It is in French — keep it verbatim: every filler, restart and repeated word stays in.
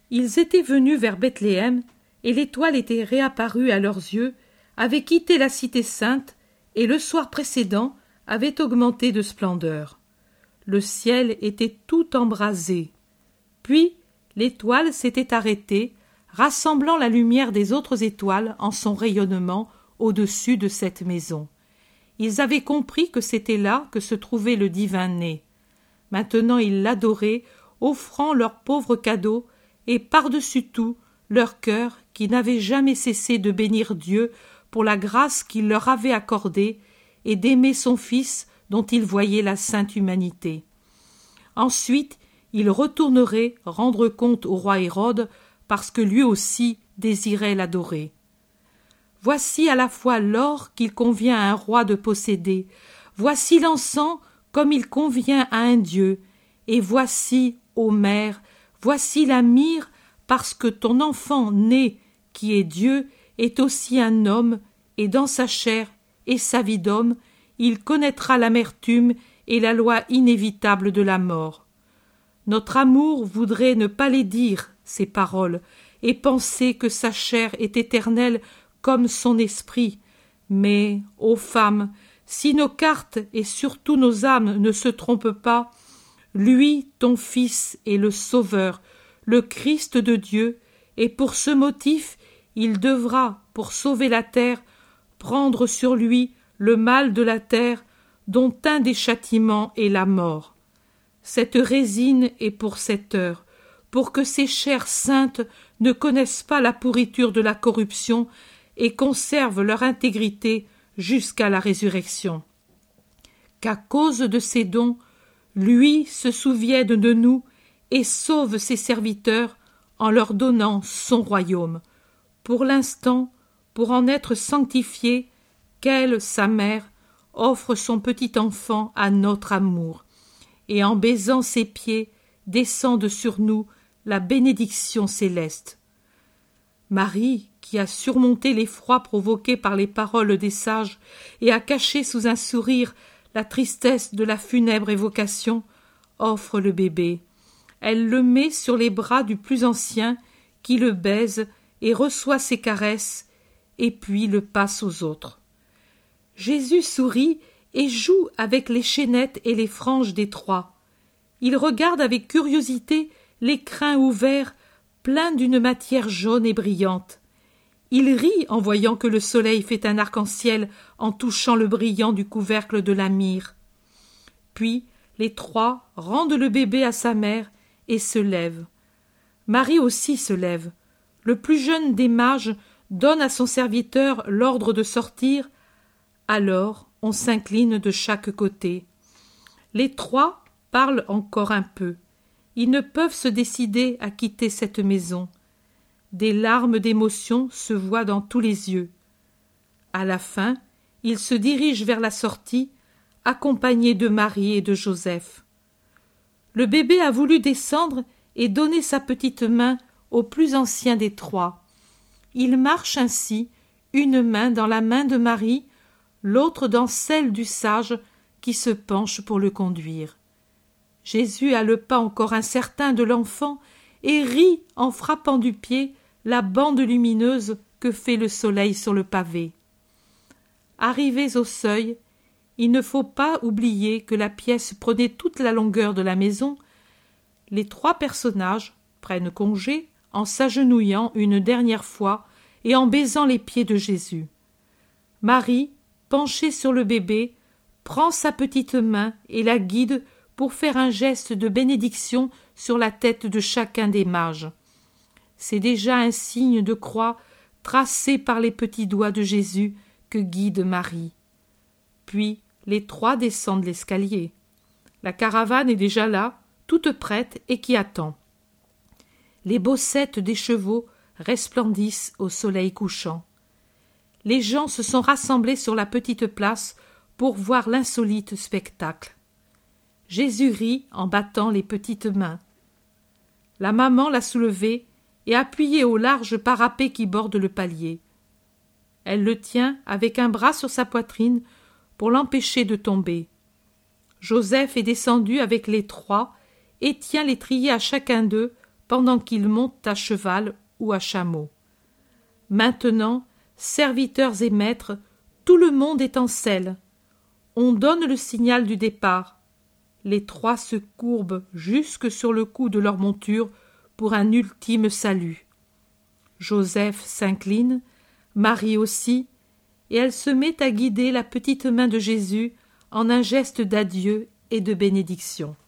Ils étaient venus vers Bethléem, et l'étoile était réapparue à leurs yeux, avait quitté la cité sainte, et le soir précédent avait augmenté de splendeur. Le ciel était tout embrasé. Puis l'étoile s'était arrêtée, rassemblant la lumière des autres étoiles en son rayonnement au-dessus de cette maison. Ils avaient compris que c'était là que se trouvait le divin né. Maintenant ils l'adoraient, offrant leurs pauvres cadeaux, et par-dessus tout, leur cœur, qui n'avait jamais cessé de bénir Dieu pour la grâce qu'il leur avait accordée et d'aimer son Fils dont ils voyaient la sainte humanité. Ensuite, ils retourneraient rendre compte au roi Hérode, parce que lui aussi désirait l'adorer. Voici à la fois l'or qu'il convient à un roi de posséder, voici l'encens comme il convient à un dieu, et voici, ô mère, voici la myrrhe, parce que ton enfant né, qui est Dieu, est aussi un homme, et dans sa chair et sa vie d'homme, il connaîtra l'amertume et la loi inévitable de la mort. Notre amour voudrait ne pas les dire, ces paroles, et penser que sa chair est éternelle comme son esprit. Mais, ô femmes, si nos cartes et surtout nos âmes ne se trompent pas, lui, ton Fils, est le Sauveur, le Christ de Dieu, et pour ce motif, il devra, pour sauver la terre, prendre sur lui le mal de la terre, dont un des châtiments est la mort. Cette résine est pour cette heure, pour que ces chairs saintes ne connaissent pas la pourriture de la corruption et conservent leur intégrité jusqu'à la résurrection. Qu'à cause de ces dons, lui se souvienne de nous et sauve ses serviteurs en leur donnant son royaume. Pour l'instant, pour en être sanctifié, qu'elle, sa mère, offre son petit enfant à notre amour, et en baisant ses pieds, descende sur nous la bénédiction céleste. Marie, qui a surmonté l'effroi provoqué par les paroles des sages et a caché sous un sourire la tristesse de la funèbre évocation, offre le bébé. Elle le met sur les bras du plus ancien, qui le baise et reçoit ses caresses, et puis le passe aux autres. Jésus sourit et joue avec les chaînettes et les franges des trois. Il regarde avec curiosité les crins ouverts, pleins d'une matière jaune et brillante. Il rit en voyant que le soleil fait un arc-en-ciel en touchant le brillant du couvercle de la myrrhe. Puis les trois rendent le bébé à sa mère et se lèvent. Marie aussi se lève. Le plus jeune des mages donne à son serviteur l'ordre de sortir. Alors on s'incline de chaque côté. Les trois parlent encore un peu. Ils ne peuvent se décider à quitter cette maison. Des larmes d'émotion se voient dans tous les yeux. À la fin, ils se dirigent vers la sortie, accompagnés de Marie et de Joseph. Le bébé a voulu descendre et donner sa petite main au plus ancien des trois. Il marche ainsi, une main dans la main de Marie, l'autre dans celle du sage qui se penche pour le conduire. Jésus a le pas encore incertain de l'enfant et rit en frappant du pied la bande lumineuse que fait le soleil sur le pavé. Arrivés au seuil, il ne faut pas oublier que la pièce prenait toute la longueur de la maison. Les trois personnages prennent congé en s'agenouillant une dernière fois et en baisant les pieds de Jésus. Marie, penchée sur le bébé, prend sa petite main et la guide pour faire un geste de bénédiction sur la tête de chacun des mages. C'est déjà un signe de croix tracé par les petits doigts de Jésus que guide Marie. Puis les trois descendent l'escalier. La caravane est déjà là, toute prête et qui attend. Les bossettes des chevaux resplendissent au soleil couchant. Les gens se sont rassemblés sur la petite place pour voir l'insolite spectacle. Jésus rit en battant les petites mains. La maman l'a soulevé et appuyé au large parapet qui borde le palier. Elle le tient avec un bras sur sa poitrine pour l'empêcher de tomber. Joseph est descendu avec les trois et tient l'étrier à chacun d'eux pendant qu'ils montent à cheval ou à chameau. Maintenant, serviteurs et maîtres, tout le monde est en selle. On donne le signal du départ. Les trois se courbent jusque sur le cou de leur monture pour un ultime salut. Joseph s'incline, Marie aussi, et elle se met à guider la petite main de Jésus en un geste d'adieu et de bénédiction.